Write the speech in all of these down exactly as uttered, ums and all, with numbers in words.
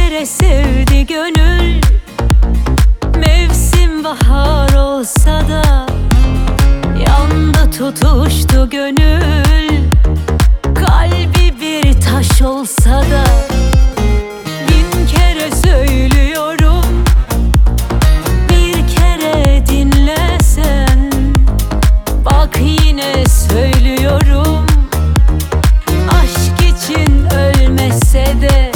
kere sevdi gönül, mevsim bahar olsa da yanda tutuştu gönül. Kalbi bir taş olsa da bin kere söylüyorum, bir kere dinlesen. Bak yine söylüyorum, aşk için ölmese de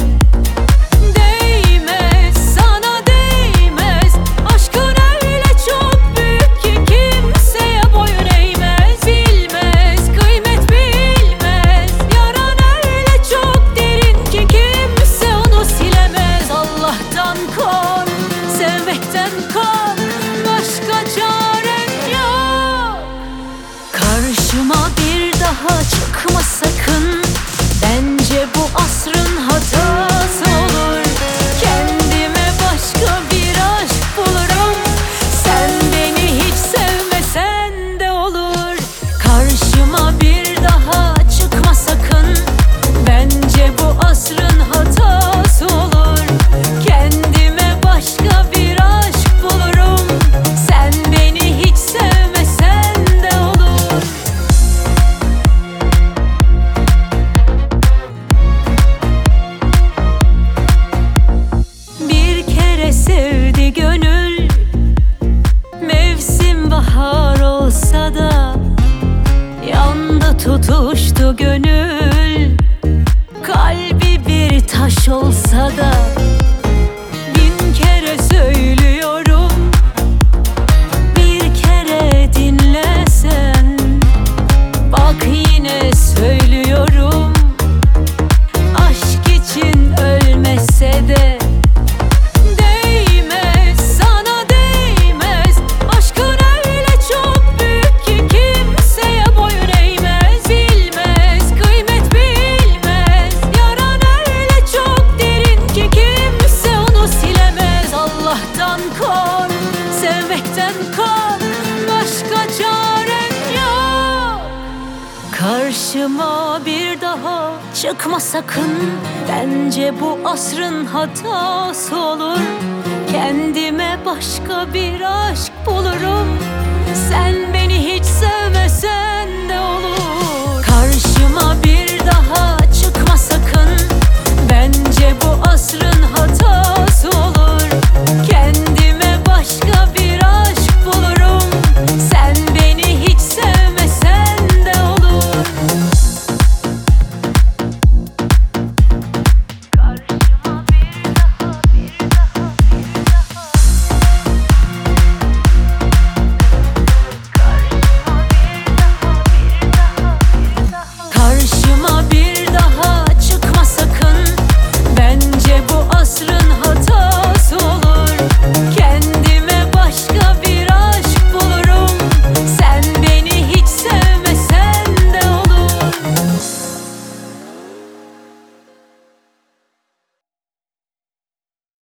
değmez, sana değmez. Aşkın öyle çok büyük ki kimseye boyun eğmez. Bilmez, kıymet bilmez. Yaran öyle çok derin ki kimse onu silemez. Allah'tan kork, sevmekten kork, başka çaren yok. Karşıma bir daha çıkma sakın, bence bu asrın hatası olur. Kendime başka bir aşk bulurum, sen beni hiç sevmesen de olur. Karşıma bir daha çıkma sakın, bence bu asrın hatası olur. Kendime başka bir aşk bulurum, sen beni hiç sevmesen de olur. Bir kere sevdi gönül, mevsim bahar olsa da yanda tutuştu gönül. Kalbi bir taş olsa da bin kere söylüyorum, bir kere dinlesen. Bak yine söylüyorum, aşk için ölmese de değmez, sana değmez. Aşkın öyle çok büyük ki kimseye boyun eğmez. Bilmez, kıymet bilmez. Yaran öyle çok derin ki kimse onu silemez. Allah'tan kork, sevmekten kork, başka çaren yok. Karşıma bir daha çıkma sakın, bence bu asrın hatası olur. Kendime başka bir aşk bulurum, sen beni hiç sev